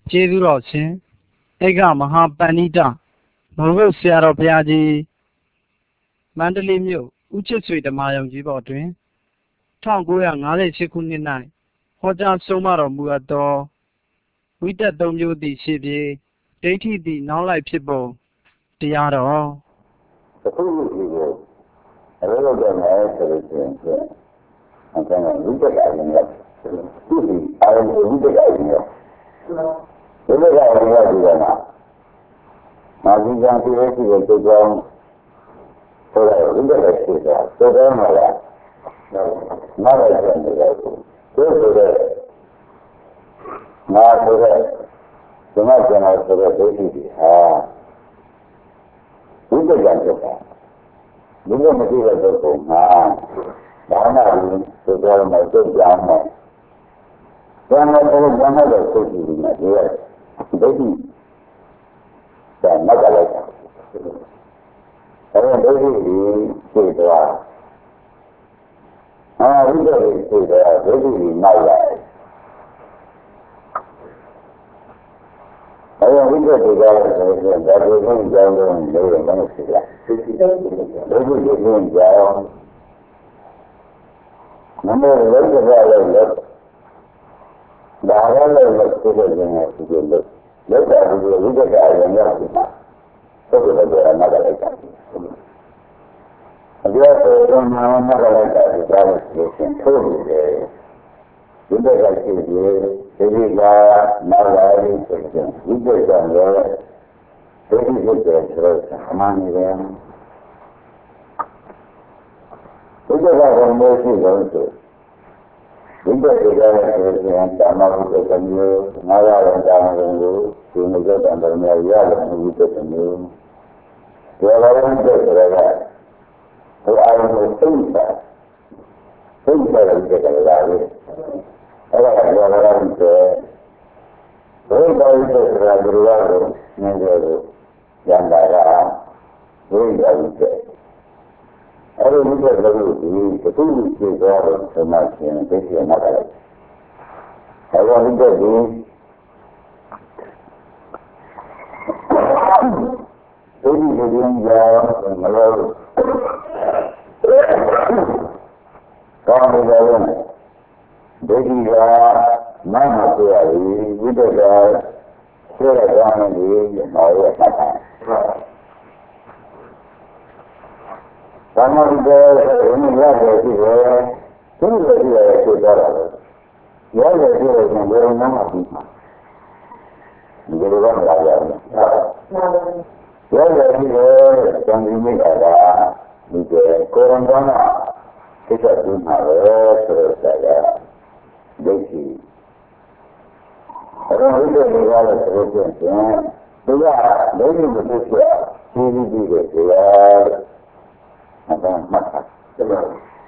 ကျေးဇူးတော်ရှင်ဧကမဟာပဏိတမိုးကုတ်ဆရာတော်ဘုရားကြီးမန္တလေးမြို့ဦးချစ်ဆွေဓမ္မယုံကြီးပေါ်တွင်1958ခုနှစ်၌ဟောကြားဆုံးမတော်မူအပ်သောဝိတက်သုံးမျိုးသည်ရှိပြေဒိဋ္ဌိသည်နောက်လိုက်ဖြစ်ပုံတရားတော်တစ်ခုခုရှိကိုအလိုလိုတဲ့မယ်ဆိုလို့ရှိရင်အကျဉ်းကဝိတက်ကအရင်ကသူ့ဒီအာရုံဝိတက်ကအရင်ကဒီလိုကအရင်ကဒီကမှာမာဇီကံပြည့်စုံတဲ့ကြောင်းဆိုတော့ဝိတ္တလည်းရှိတာသို့တော်မှာလားနားလိုက်တယ်လို့ဆိုတဲ့ငါဆိုတဲ့ဓမ္မကျန်တော်ဆိုတဲ့ဒိဋ္ဌိတွေဟာဝိတ္တကံဖြစ်တာဒီလိုမရှိတဲ့ပုဂ္ဂိုလ်မှာဘာမှဘူးသို့တော်မှာသိကြမ်းမယ်။ဘာမှတော့ဘာမှတော့သိကြည့်နေတယ်ဒိဋ္ဌိဒါမကလိုက်တာအဲဒီဒိဋ္ဌိကြီးသိသွားဝိတ္တကြီးသိသွားဒိဋ္ဌိကြီးနောက်လာဝိတ္တသိသွားတယ်ဆိုရင်ဒါကိုသိကြောင်းလို့လည်းလည်းမဖြစ်လားဒိဋ္ဌိကြီးသိကြောင်းနမေဝိတ္တကလည်းဒါရလည်းသိတဲ့ဉာဏ်နဲ့ဒီလိုလက်တာဒီဝိတ္တကအရင်ရောက်နေတာသုတ္တလည်းအနာဂတ်လိုက်တာအပြောဆိုတော့နာမကလိုက်တာဒီကားလို့ဆိုရင်ထိုးနေတယ်ဝိတ္တကရှိပြီးဒီကနာလာရေးဆိုရင်ဝိတ္တကလည်းဒိဋ္ဌိဖြစ်တယ်ဆိုတော့အမှန်နေတယ်ဝိတ္တကလည်းမရှိတော့ဆိုဝိတ္တတွေကလည်းဆိုရင်တာမဝိတ္တကမျိုးငါးရတဲ့တာမကိုဒီနေ့ကတည်းကများရတယ်ဝိတ္တကမျိုးဒီလိုဝိတ္တတွေကဟိုအာရုံကိုသိတာတဲ့ဝိတ္တကလည်းအဲ့ဒါကပြောရတဲ့ဘယ်လိုလဲဆိုဘယ်လိုလဲဆိုတာဒီလိုကတော့နည်းတယ်လို့ဉာဏ်ပါကဝိတ္တဝိတ္တအဲ့ဒီဝိတ္တကလည်းဒီအခုသိသွားတော့ဆန္ဒရှင်သိချင်မှတ်တယ်အဲ့ဒီဝိတ္တကိုဒိဋ္ဌိကိုဉာဏ်မလို့ကောင်းတယ်လို့ဒိဋ္ဌိကမမဆိုရည်ဝိတ္တကဆွဲရကောင်းတယ်မောရတတ်တာဘာမှမပြောဘယ်နည်းရတယ်ရှိတယ်သူ့လိုရှိရဖြစ်သွားတာလေရတယ်ရှိတယ်ဆိုရင်ဘယ်လိုမှမပြီးမှာဒီလိုတော့မလာရဘူးရတယ်ရှိတယ်တန်ကြီးမိတာကဒီကိုယ်ကိုယ်တော်ကသိချင်ဘူးမှာပဲဆိုတော့ဒိဋ္ဌိအဲ့တော့ဒီလိုလည်းရတယ်ဆိုတော့သူကဒိဋ္ဌိကိုသိချင်ပြီးတယ်ဆိုတော့အမှန်မှတ်တာဒီလို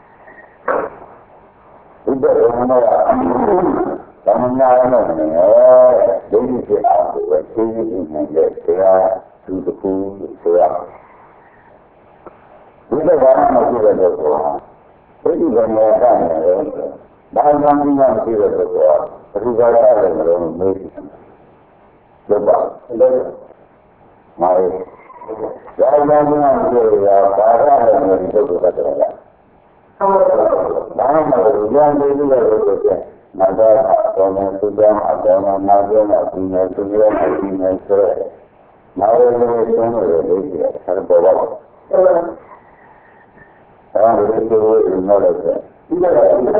ဥပ္ပဒေမှာသာမဏေရနဲ့ဒိဋ္ဌိဖြစ်အောင်ကိုသိသိနေတဲ့တရားသူတစ်ခုဆိုရဒီကဘာမှမရှိတဲ့တော့ဘုရားဒိဋ္ဌိကလည်းကနေတယ်ဘာမှမရှိတဲ့တော့ပရိပါဒလည်းမလို့မေးတယ်တော့ပါမာရီဒါမှမဟုတ်လို့ဘာသာလည်းမလို့ဒီလိုကတော့ဘာမှမလို့ဉာဏ်လေးလို့ဆိုတဲ့မတော်တော်နဲ့သူကြောင့်အတော်နဲ့နာပြောနဲ့ဒီနဲ့သူပြောနဲ့ဒီနဲ့ဆိုရဲနာဝေလို့သုံးလို့လေးကြီးဆက်ပေါ်ပါအဲဒီလိုမျိုးလို့ဆိုဒီကဘုရား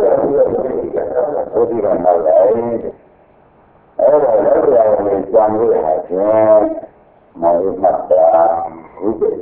နာလည်းအဲ့ဒါလည်းတရားကိုကြံလို့ဟာချင်းမောင်မှတ်တာဝိပ္ပယ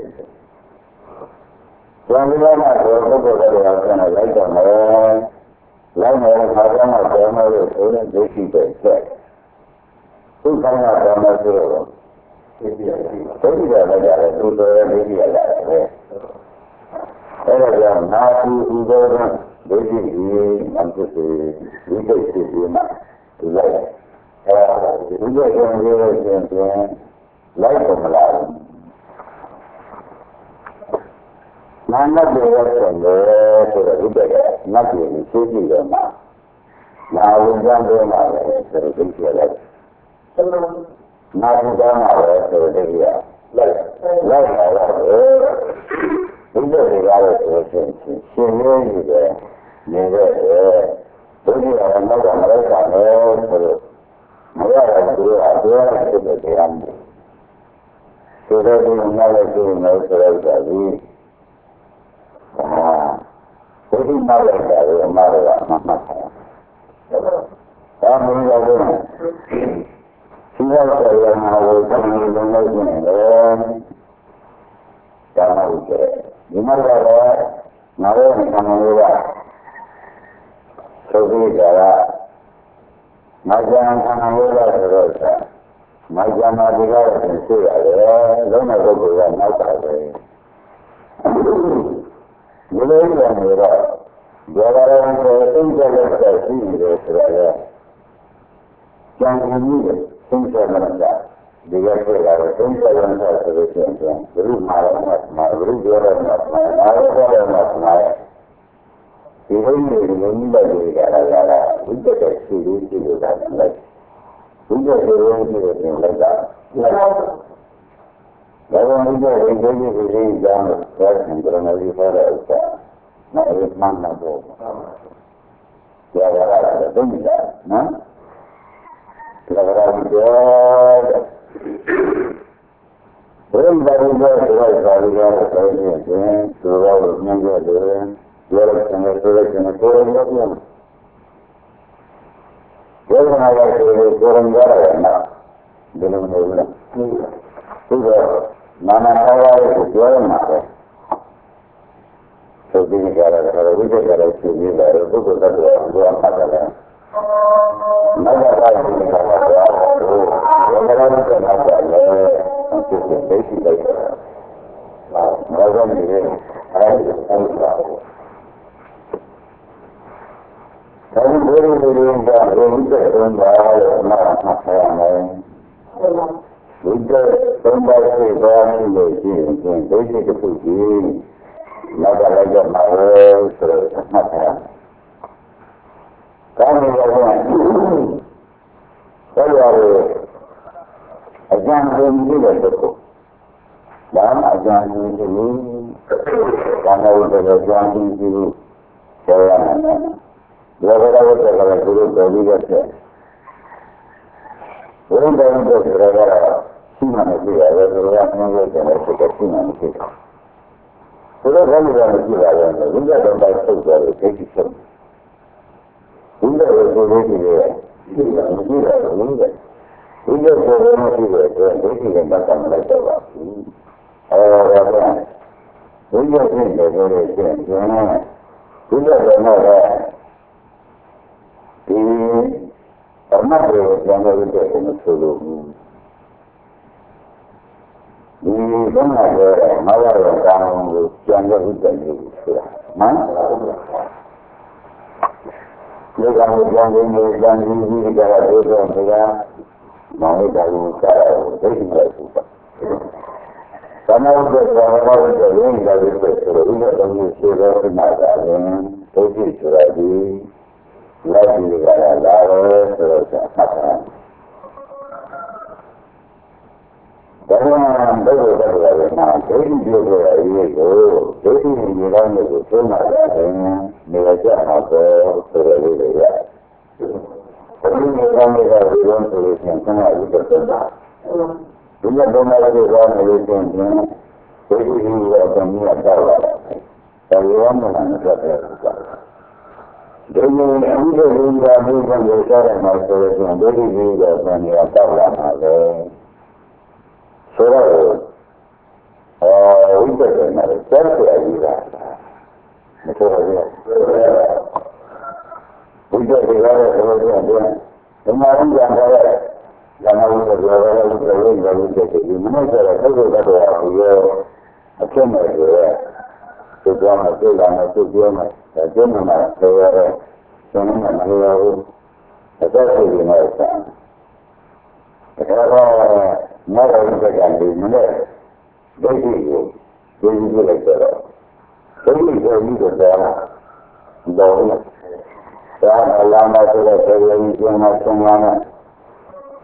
ကျန်ပြီးတော့ဘုရားတရားကလည်းလိုက်တော့မယ်လိုက်မယ်ခါကျမှတော်မယ်လို့ဆိုတဲ့ဒိဋ္ဌိပဲဆက်သူ့ဆိုင်ကတော်မယ်ဆိုတော့ဒိဋ္ဌိကလည်းရတယ်သူတော်ရဲ့ဒိဋ္ဌိကလည်းရတယ်အဲ့ဒါကြောင့်နာသူဥဒေရဒိဋ္ဌိကြီးအမှန်ဆိုဝိပ္ပယဖြစ်ပြီးမှဒီလိုက်အဲဒီလိုကြောင့်ပြောလို့ရှိရင်လိုက်တော့မလားနာမတ်တွေရဲ့ဆိုတော့ဆိုတော့ဒီကနတ်တွေသိကြည့်တယ်မှာနာဝင်ကြတယ်မှာလည်းဆိုတော့သိကြတယ်နာသူကောင်းတာပဲဆိုတဲ့တည်းကလိုက်လာတော့ဘုရားတွေကတော့ဆိုရှင်ရှင်လေးကြီးပဲနေတဲ့ဘုရားကတော့မလိုက်တာနဲ့ဆိုတော့မရတဲ့သူတို့အပြောရတဲ့တရားမျိုးဆိုတော့ဒီမှာလည်းသူနဲ့ဆိုတော့ဒါကြီးဘုရားမလိုက်တာလေအမှားတော့မှတ်တာဒါမှမဟုတ်ဘူးဒီလိုဆိုရင်ငါတို့တမန်တော်လုံးလုံးနေတယ်ဒါမှမဟုတ်ဒီမှာတော့ငါတို့တမန်တော်ကသုတိကြတာမဇ္ဈိမတမန်တော်ကဆိုတော့မဇ္ဈိမဒီကတော့သိရတယ်လုံးဝပုဂ္ဂိုလ်ကနောက်တာပဲဒီလိုရနေတော့ဒေဝရံကိုသိကြလို့ရှိနေတယ်ဆိုတော့ကျန်ကုန်မှုတွေသိကြမှာဒီကပြေလာတော့သိကြရမ်းတာဆိုလို့ရှိရင်ဘုရုမာရမှာဘုရုပြောရမှာမာရပြောရမှာဒီလိုမျိုးလုံးလိုက်ကြတာဝိတ္တတဲ့ရှိလို့ရှိလို့တာလိုက်ဝိတ္တတဲ့ရုံးရှိလို့ပြင်လိုက်တာဒါကဝိတ္တရဲ့ဒီလိုမျိုးကြောင်းတော့ဆင်ကြရမယ်ဒီပေါ်တဲ့ဥစ္စာနော်ဒီမှန်တော့ကြာရတာတုံးကြနော်ကြာရတာကြောတဲ့ဘုရားဘာလို့လဲဆိုတော့ဒါလေးကတော့ဆိုရင်သူတော်ကိုမြင်ကြတယ်ပြောရတဲ့ဆိုတဲ့ကျွန်တော်ပြောရလို့ပြောရတာကဆိုရင်ကိုယ်ရံရတယ်နော်ဒီလိုမျိုးလားသူကနာနာဟောရတယ်ပြောရမှာပဲသုတိကြရတယ်ဝိသေကြရတယ်သူကြီးတယ်ပုဂ္ဂိုလ်တ attva ကိုပြောမှတ်တယ်မဂ္ဂပါတိကဘာပြောလို့ဘယ်လိုလုပ်ကြလဲသူသိရှိလိုက်တာဘာလို့လဲအဲဒီပါအဲဒီဘုရားလူတွေကဝိသေသုံးပါလို့မှတ်ထားရမယ်ဝိသေသုံးပါကိုပြောလို့ရှိရင်ဒိဋ္ဌိတစ်ခုကြီးနောက်လိုက်တော့မှာဆိုတော့မှတ်ထားကောင်းပြီတော့ဆက်ရတယ်အကျဉ်းဆုံးကြည့်တဲ့ပုဂ္ဂိုလ်ဒါမှအကျဉ်းဆုံးကြည့်လို့ဘာလို့လဲဆိုတော့ကြည့်ကြည့်ပြောရမယ်ဒီလိုကတော့ဒီလိုတော်ပြီးတော့ဘုရားတော်ကိုပြောရတာရှိမှမဖြစ်ရဘူးဆိုတော့အမှန်ကိုကျွန်တော်သိရှိမှမဖြစ်ဘူးဆိုတော့ဘာလို့လဲကြည့်ရတယ်ဝိဇ္ဇာတော်တိုင်းထုတ်တယ်သိရှိဆုံးဝိဇ္ဇာကိုသိနေတယ်မရှိတော့ဘူးဝိဇ္ဇာကိုမရှိတဲ့အတွက်ဒိဋ္ဌိနဲ့ပတ်သက်မလိုက်တော့ပါဘူးဒါကဝိဇ္ဇာဖြစ်တယ်ဆိုလို့ရှိရင်ဝိဇ္ဇာတော်နဲ့ဒီအမှတ်ကိုပြန်လို့တဲ့ကိုမဆိုလို့ဘူးဒီဘုရားရဲ့မရရကောင်းကိုပြန်လို့တဲ့ကိုဆိုတာမှန်ဒီကောင်ပြန်လို့ပြန်ပြီးကြတာတို့တော့ဘုရားမောင်တော်ကိုစားတယ်ဒိဋ္ဌိနဲ့ဆိုပါသမုဒ္ဒေဘာဝတဲ့ရင်းလာပြီးဆိုတော့ဥပဒေကိုရှင်းတော့မှသာရင်ဒိဋ္ဌိဆိုတာဒီလိုက်ပြီးကြတာလာတော့ဆိုတော့ဆက်တာဒါကြောင့်ဘုရားတော်ကမှာဒိဋ္ဌိပြောကြတဲ့အရေးကိုဒိဋ္ဌိညီကောင်းတွေကိုသုံးတာရင်နေရာကျမှာတော့ဆိုရလို့ရတယ်။ဘုရားညီကောင်းတွေကပြောဆိုလို့ရှိရင်ဆန္ဒဥပဒေတာ။ဒီလိုတော့လည်းပြောနေလို့ရှိရင်ဒိဋ္ဌိရဲ့အကျဉ်းကြီးတော့လာတယ်။ဒါရောမှလည်းမပြောတဲ့ဥစ္စာ။ဒီလိုအမှုတွေလုပ်တာမျိုးကိုကြားရမှာဆိုရင်ဒိဋ္ဌိရဲ့အကျဉ်းကြီးတော့လာမှာပဲ။ဆိုတော့ဝိတ္တကနဲ့ဆက်ဆံရည်တာမဆိုရဘူးဝိတ္တကလည်းဆိုတော့ဒီမှာရင်းကြတယ်ဇာနာဝိတ္တပြောရတဲ့ဝိတ္တဒီမနေ့ကလည်းသုတ်တော်တော်ကိုရောအဖြစ်မဲ့ဆိုရဲသူကြောင့်သူလာမယ်သူပြောမယ်ဒါကျင်းမှာဆိုရတဲ့ကျွန်တော်မလို့ရဘူးအသက်ရှင်နေတယ်ဒါတော့မရဘူးကြတယ်ဒီမနေ့ဒိဋ္ဌိကိုသိကြည့်လိုက်တော့ဒိဋ္ဌိကိုပြီးတော့ဒါအလားမဆိုတဲ့ဆေးရည်ကျန်းမာဆုံးလာမယ်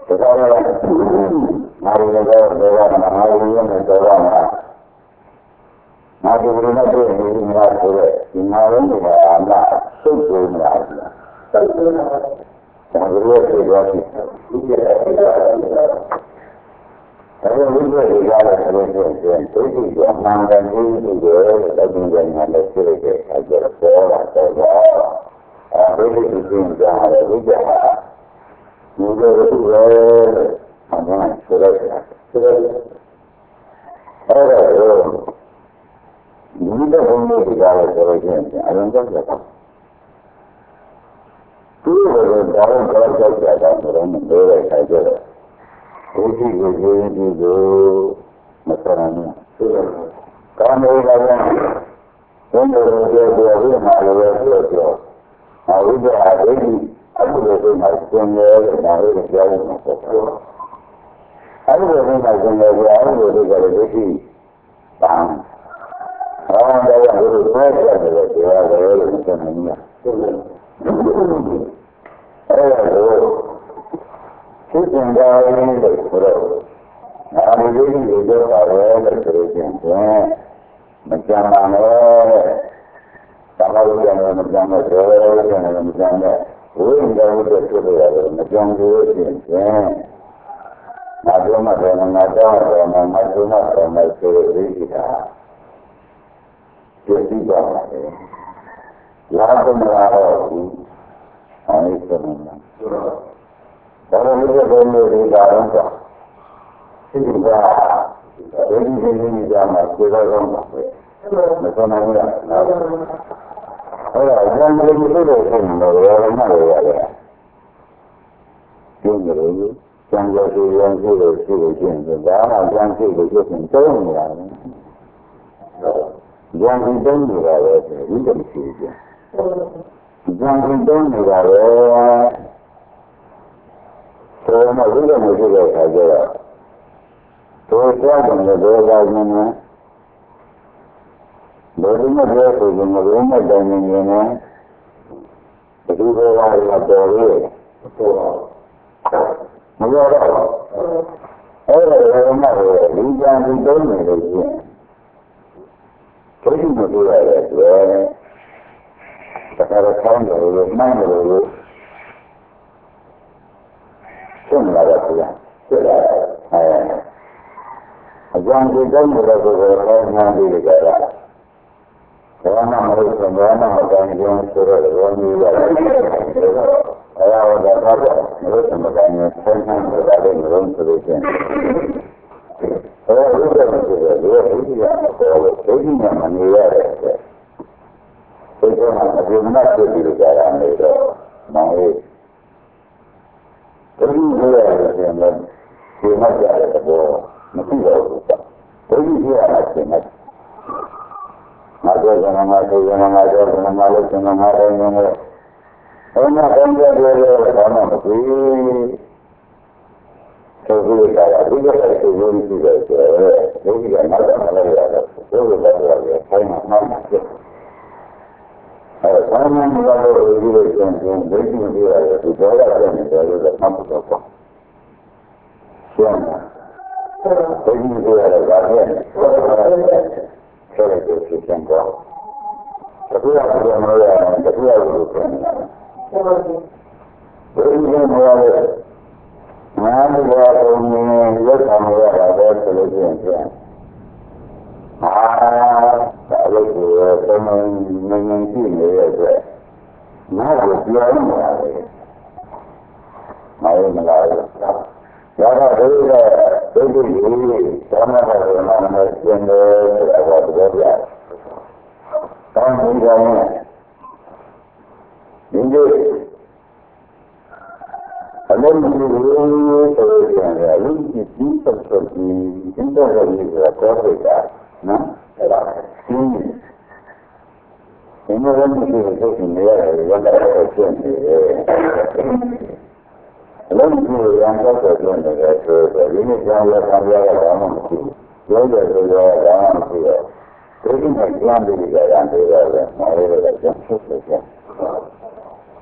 ဘ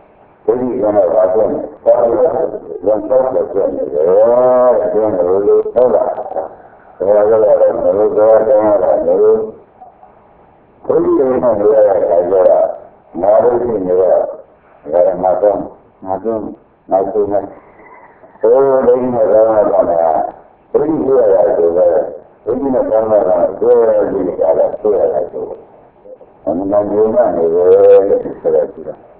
ဒီကနေ့ပါတော့ဘာလို့လဲတော့တော့ပြောနေတယ်ပြောနေလို့ဟုတ်လားဒါကြတော့မလို့တော့တယ်လို့ဘုရားရဲ့နေရာကကြောတာနာလို့ရှိနေတော့ဒါကမှတော့နောက်ဆုံးနဲ့ဟိုဒိန်းနဲ့တော့တော့ဘုရားရဲ့ဆိုတော့ဘုရားနဲ့ကောင်းတာကတော့ဒီကလာဆွဲရတာဆိုအမှန်တကယ်ကနေပဲဆိုတော့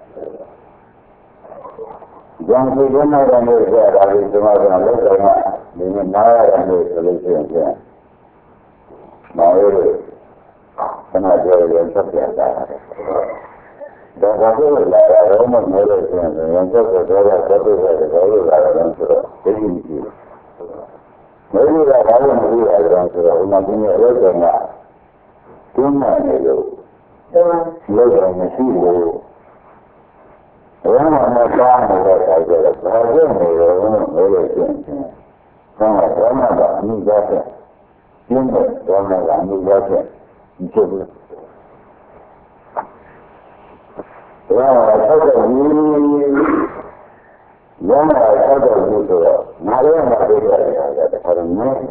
ကျန်စီကနာရမယ်ဆိုတော့ဒီမှာတော့လောက်တော့ဒီမှာနားရတယ်ဆိုလို့ရှိရင်မောင်ရဲ့ခဏကြော်ရင်ဆက်ပြတာဒါကလည်းလာတော့မလို့ဆိုရင်ရန်ချက်တော့တော့တော့လာတယ်ဆိုတော့ဒီလိုကြည့်မလို့လာတော့မလို့လာတယ်ဆိုတော့ဥမာဒီနေ့လောက်တော့ကျင်းနေလို့လောက်တော့မရှိဘူးဘယ်မှာမှကောင်းနေတဲ့အခါကျတော့ဘာဖြစ်နေလဲလို့ရှိရင်ဘာမှတော့အမှုသားတဲ့ကျင်းတဲ့တော့မှအမှုသားတဲ့ဖြစ်ဘူးဒါကတော့ဒီရမ်းတာဆက်တော့ဒီဆိုတော့ငါလည်းမသိကြရတာတခါတော့နည်း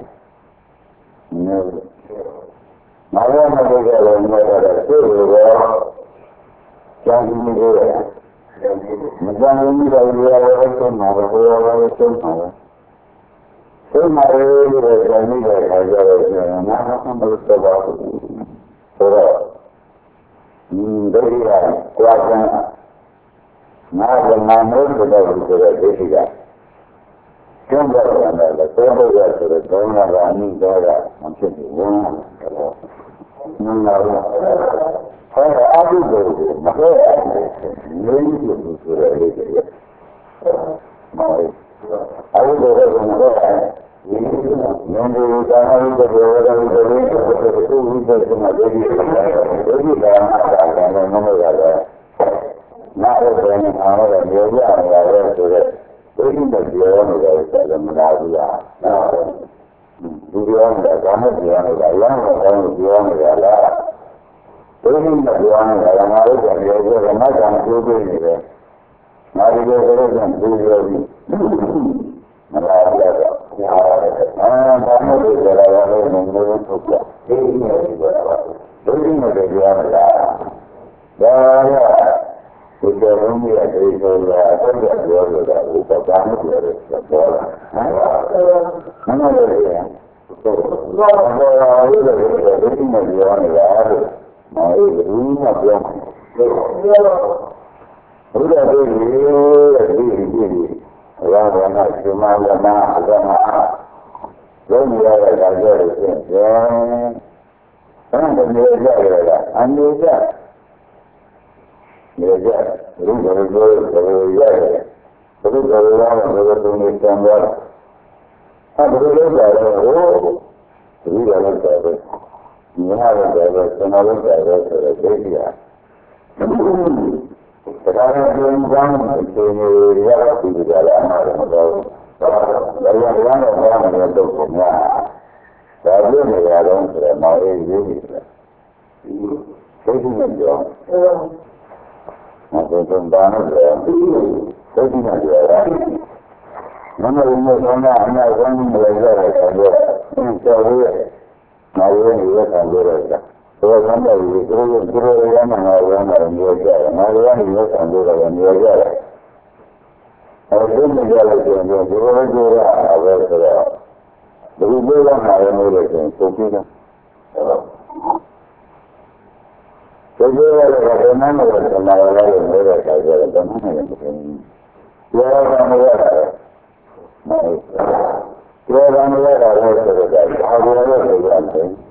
ငါလည်းမသိကြလို့မြတ်တာသိလို့တော့ကျန်နေကြတယ်မကြမ်းဘူးတော့ဒီရောဆုံးမှာပဲဟိုရောဆုံးမှာပဲဆုံးမှာလို့ကျန်နေတဲ့အခါကျတော့ငါမှမလုပ်တော့ဘူးဆိုတော့ဒိဋ္ဌိကကြွားခြင်းငါကမှမဟုတ်တော့ဘူးဆိုတော့ဒိဋ္ဌိကကျင့်ကြတယ်လည်းသုံးဖို့ရဆိုတော့သုံးရတာအနည်းတော့မဖြစ်ဘူးဝင်လာတော့နင်းလာတော့ဟောအဘိဓိကိုမဟုတ်ဘူးနည်းလို့ဆိုရတဲ့ကိစ္စမောအဘိဓိကိုမဟုတ်ဘူးနည်းလို့ကာမဝိတ္တရောဂဝိတ္တတွေသူဝိတ္တကမှဒိဋ္ဌိကမဟုတ်ရတယ်နာရတဲ့အာရတဲ့မြေပြရတယ်ဆိုတော့ဒိဋ္ဌိနဲ့ပြောနေတယ်ဆိုတော့မနာဘူးလားဒီပြောနေတာကာမပြောနေတာရမ်းတော့ပြောနေတာလားဒိဋ္ဌိနဲ့ပြောနေတာငါတို့ကမြေပြကမကံကျိုးပေးနေတယ်ငါဒီလိုဆိုတော့သူပြောပြီးမလာရတော့ဘာမှမလုပ်ကြရဘူးငါတို့ထုတ်ပြဒိဋ္ဌိနဲ့ပြောတာဒိဋ္ဌိနဲ့ပြောနေတာဒါကဒီလိုမျိုးရဲ့ဒီလိုအဆက်ရပြောလို့တော့ဥပဒါမှုပြောတယ်ပြောတာဟမ်မမလို့ရတယ်တော့ဘာလို့လဲဒီလိုပြောနေတာလို့မဟုတ်ဘူးမပြောဘူးဘုရားတို့ရဲ့ဒီရာဇနာရှင်မလနာအဒနာလုံးရတဲ့ကာကြောလို့ဖြစ်တယ်။အဲ့ဒါမျိုးကြရတာအနည်းကြမြေကြရုပ်တော်ကိုရတယ်ဘုရားတော်ကဘုရားသူနဲ့ဆံသွားတာဘုရားတော်ကတော့ဟိုဒီလိုလည်းတယ်ညီမလည်းတယ်ဆန္ဒလည်းတယ်ဆိုတော့ဒိဋ္ဌိဟာဒါကလည်းဒီကြောင့်ဒီလိုရတာဒီကြလာမှာတော့ဒါရရတော့ဘာမှမလုပ်ဘူးများဒါပြည့်နေရတော့ဆိုတော့မောင်ရေးရေးနေတယ်ဒိဋ္ဌိနဲ့ပြောမဟုတ်တော့ဘာလို့လဲသိနေကြတာမမလုံးလုံးကအနာကောင်းနေကြတယ်ဆိုတော့ကျော်ရဲနာရီနဲ့ခံရတာဆိုတော့ဆန္ဒကြီးတို့ရမှငါရမ်းတယ်မျိုးကြတယ်ငါရမ်းနေခံရတာမျိုးကြတယ်အဲဒီလိုကြလို့ဆိုရင်ဒီလိုကြရတာပဲဆိုတော့ဒီလိုကမှလည်းမလို့ဆိုရင်ပုံပြတယ်ဒီလိုရတဲ့ဘယ်မှမလို့ဆန္ဒရလို့နေတဲ့အခါကျတော့ဘယ်မှမလို့ဖြစ်ဘူး။ပြောရမှာမရတာ။မဟုတ်ဘူး။ပြောရမှာမရတာလည်းဆိုတော့ဒါကိုလည်းဆိုရတယ်။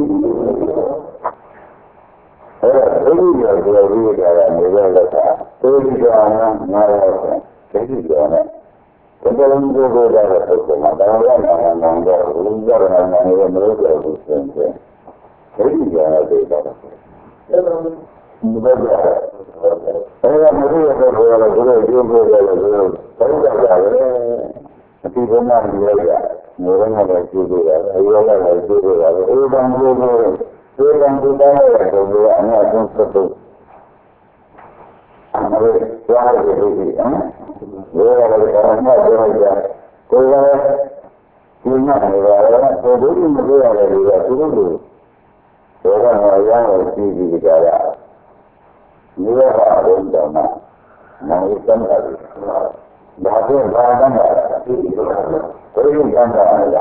အဲ့ဒါဒီလိုပြောပြီးကြတာမျိုးလည်းသာဒီကြောင်ငါလည်းဒီကြောင်နဲ့ဘယ်လိုမျိုးကိုကြတာဆိုတော့ဒါကလည်းနာမည်တော့လူကြတာနာမည်လည်းမလို့ပြောဘူးဆိုရင်ဒီကြောင်နဲ့တွေ့တာဒီဘက်ကအဲ့ဒါမျိုးရဲ့ဘောရလို့ဒီလိုကျိုးပေါ်ရလို့တောင်းကြတယ်အတိကမှနေရတာမျိုးရင်းနဲ့ကျိုးပေါ်ရတယ်အရောလည်းကျိုးပေါ်ရတယ်အေးတန်လို့ဒီကံဒီတိုင်းရဲ့ဘုရားအများဆုံးသက်သက်သွားတယ်လို့ဒီနော်ဘယ်လိုလဲဘာမှပြောကြကိုယ်ကဒီမှာလည်းဘုဒ္ဓမပြောရတယ်လို့သူတို့တို့ဘောကရောင်းကြည့်ပြီးကြတာမြေဟာဘုံတော်မှာမောင်စံတာဒါကဘာမှမဖြစ်ဘူးဘယ်လိုကံတာလဲ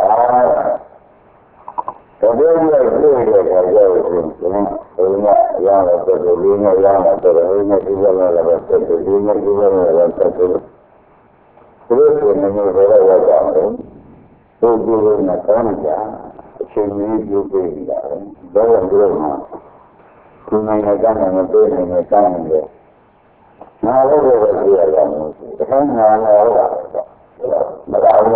တကယ်လို့တွေ့ရတဲ့ကြောက်ရင်ဘုရားရောင်းတော့တော်လေးနဲ့ရောင်းတော့တော်လေးနဲ့ဒီလိုလည်းပဲတော်လေးနဲ့ဒီလိုလည်းပဲတော်လေးသူတို့ကလည်းဘယ်လိုရောက်ကြလဲသူတို့ကလည်းကောင်းကြအချိန်ကြီးပြုပေးနေတာပဲဘယ်လိုလုပ်မှာဒီနိုင်ငံကမှမတွေ့နိုင်တဲ့ကောင်းတယ်နားလို့ပဲကြည့်ရအောင်တခါနားလာတော့မလာဘူး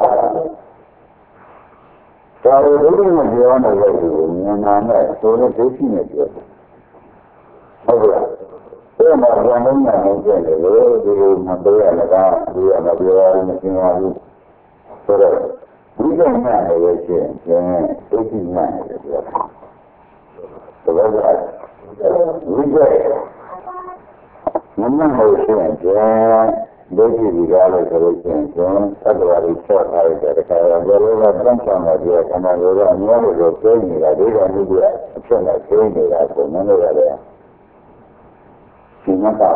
ဒါလိုဘုရားမပြောနိုင်လို့ဉာဏ်နာနဲ့ဆိုတဲ့ဒုရှိနေပြောဟုတ်ကဲ့အဲ့မှာဉာဏ်နဲ့ဉာဏ်နဲ့ကျတယ်လို့ဒီလိုမပြောရလကားဒီကမပြောရမရှင်းပါဘူးဆိုတော့ဒီကမှလည်းရှင်းကျင်းဒုရှိမှလည်းပြောတယ်ဒါကဒီကမမဟုတ်ရှင်းကျင်းဒုတိယဒီကားလို့ဆိုလို့ရှိရင်သတ္တဝါတွေဆော့ထားတဲ့တခါတော့ဘယ်လိုလဲတန်းဆောင်နေပြီးခန္ဓာကိုယ်ကအများကြီးကိုသိနေတာဒီကနေ့ကအဖြစ်နဲ့သိနေတာကိုမလို့ရတယ်ဒီမှာက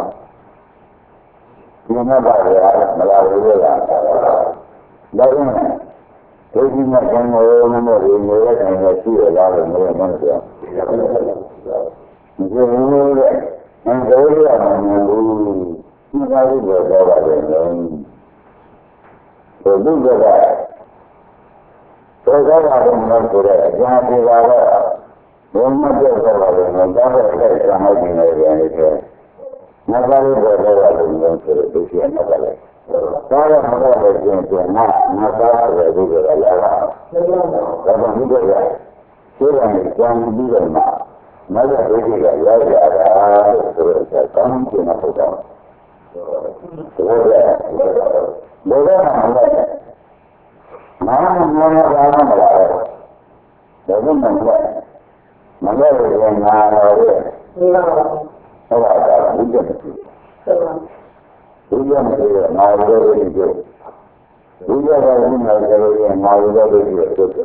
လည်းမလာဘူးလားဒါကြောင့်ဒုတိယကံကိုမလို့ဒီလိုရတဲ့နေရှိရလားလို့မလို့မလို့ပြောဒီလိုလေအင်္ဂလိပ်ကမှမလို့ဒီကားကိုပြောပါတယ်နော်ဘုဒ္ဓကသောတာပန်မှာဆိုတဲ့အကျဉ်းပြေပါတော့ဘုံမပြောတော့ပါတယ်နော်ဒါတော့အဲ့ဒါမှမဟုတ်နေတယ်လေငါကလည်းပြောတော့တယ်လို့ဆိုတော့သူရှိနေတယ်လေဒါတော့မဟုတ်ဘူးကျင်ငါသားတယ်ဒီလိုလာတာဒါတော့ဒီလိုရဆိုတော့ကြံပြီးတော့မှမဟုတ်တဲ့ဒုက္ခကရောက်ကြတာဆိုတော့ကောင်းကျင်မှာဟုတ်တော့ဘယ်လိုလဲဘယ်လိုမှမလဲမာနမနာဘာမှမလာဘူးဒါကမှမလဲမလဲရင်ငါတော့ဟုတ်ပါတော့ဘုရားဘုရားမပြောငါတို့လည်းပြောဘုရားကလည်းငါတို့လည်းငါတို့လည်းပြောမပြောဘူးဒီ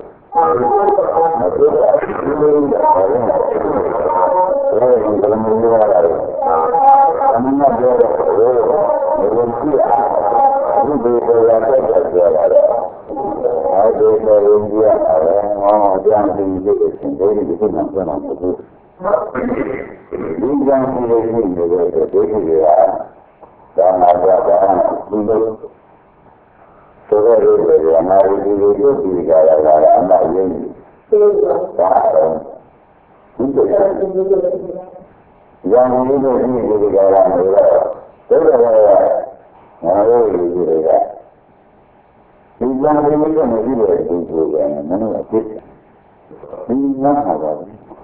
လိုလည်းဘာလို့လဲဘယ်လိုမှမပြောရဘူးအမှန်ကပြောတော့ဘယ်လိုကြည့်အခုဒီပေါ်လာတဲ့ပြောရတယ်အဲဒီပေါ်ရင်ကြည့်ရတယ်ဟောပြန်ပြီးဒီလိုသင်တယ်ဒီကုနာပြန်အောင်လုပ်ဒီကံကိုလုပ်နေတယ်ဒုက္ခတွေကဒါနာကြတာဒီလိုဆိုတော့ဒီအနာဝတိကိုပြုပြီးကြရတာအမှန်ရင်းဒါတော့ဒီလိုရံလို့ဒီလိုဒီကြရမယ်တော့ဒါတော့ငါတို့လူတွေကဒီကံလေးနဲ့မကြည့်ရဘူးဆိုရင်မင်းတို့အဖြစ်ဒီနားပါပါ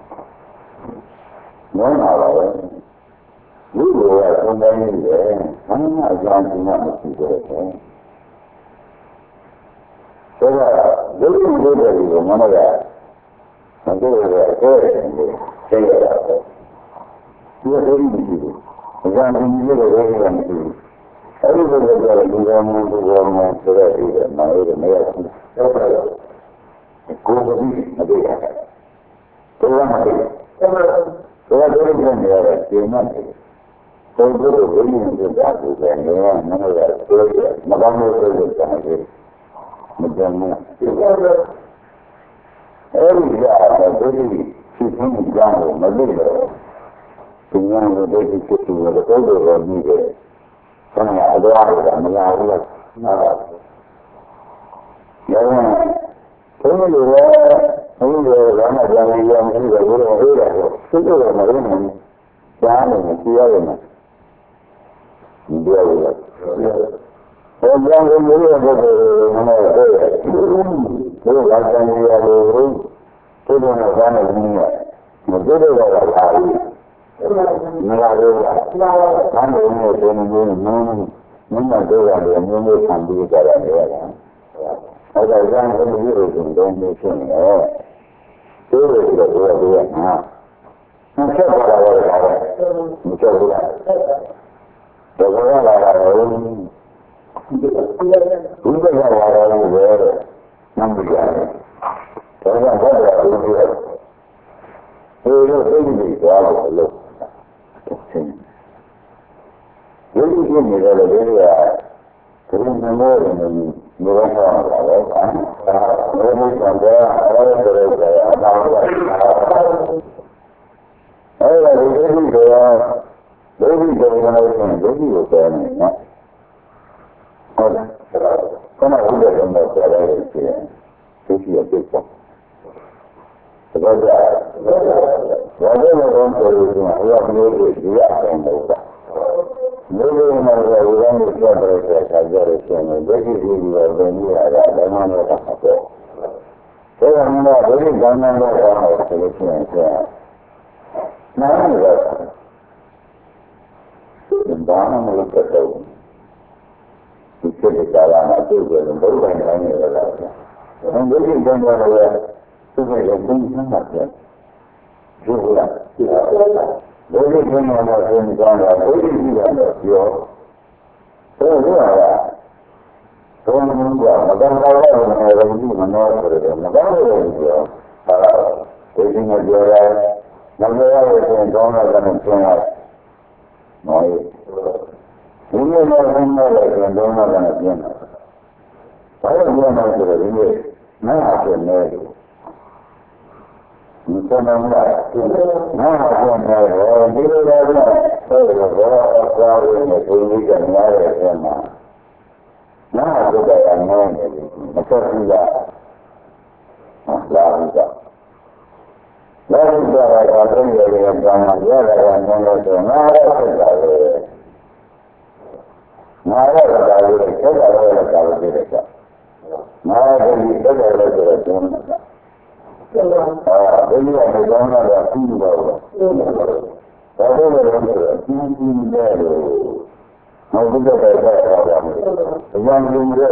နားပါပါလူတွေကသုံးတိုင်းနေတယ်ဘာမှအကြောင်းဒီမှာမရှိဘူးတဲ့ဆိုတော့လူတွေကိုမနက်ကမတို့ရဲ့အဲ့ဒီသိရတာပေါ့ဒီလိုမရှိဘူးအကြောင်းဒီလိုတွေလည်းမရှိဘူးအဲ့ဒီလိုကြတော့ဒီကောင်မျိုးဆိုတော့ဒီမှာရမရဘူးတော့ပါတော့ကိုယ်ကမတွေ့ရဘူးတော့မတွေ့တော့တို့လည်းနေရတယ်ဒီမှာကိုယ်တို့ဘယ်လိုလုပ်ကြလဲနေရမလို့ရဆိုရမကောင်းလို့ဆိုလို့တာလေမကြမ်းဘူးအဲ့ဒီကတော့ဒုတိယဖြစ်ဖြစ်ကြောင်းမလို့ဒီညာကိုဒုတိယဖြစ်ပြီးတော့တော်တော်ကြီးတယ်ဆရာအတော်ရတာမလာဘူးလားနားပါရောဘုန်းကြီးလည်းဘာမှကြံရည်ရမရှိတော့ဘူးလို့ဟေးတယ်သူတို့ကမလို့နေကြားနေကြည့်ရတယ်ဒီလိုလေဘယ်ကြောင့်လဲလို့ပြောတယ်မမဟုတ်ဘူးသူကကြံရည်ရတယ်သူတို့ကဘာနဲ့နေရမတို့တော့လာဘူးမလာဘူးလားဘာလို့လဲဆိုရင်မင်းတို့ရတယ်မျိုးမျိုးခံပြီးကြရတယ်အဲ့ဒါကြောင့်ဘယ်လိုလုပ်ကြလဲနေဖြစ်နေတယ်သူတို့ကဟာမချက်ပါတော့မချက်ဘူးလား Tôi có là cũng có là về năm mươi giờ tôi đang có là tôi cái gì đó là lúc với cái gì đó là cái mua thì mình mua là đấy tôi mới còn cái đấy là cái gì đó đối với cái này đối với cái này có nào cũng được một cái đây thì cái gì cái gì rồi là con tôi thì là người gì ạ em đâu nếu mà là người ta được cái rồi thì cái gì là bên này là bên này là có thế là nó đối với cái này là cái gì nó là đó nó là cái đâu thì cái cái là tôi rồi đối với cái này là không đối với cái này là tôi phải làm cũng không được rồi là đối với cái này là tôi còn là đối với cái này là tôi là tôi muốn là đang đâu là này là gì mà nói rồi mà đang đâu rồi tôi thì nói là nó là cái đó là cái này nói nhưng mà nó là cái đó là cái này phải là nó là cái này nó là cái này Kita nampak, nama kita bila ada orang yang berjuang dengan agama, nama kita yang mana, macam tidak, lalu tak. Lalu tak ada orang yang agama dia yang mana tu, nara ada kita ada kita, nara kita ada kita. Ini ada mana ada tinggal. Ada orang tinggal. Mau juga ada. Yang tinggal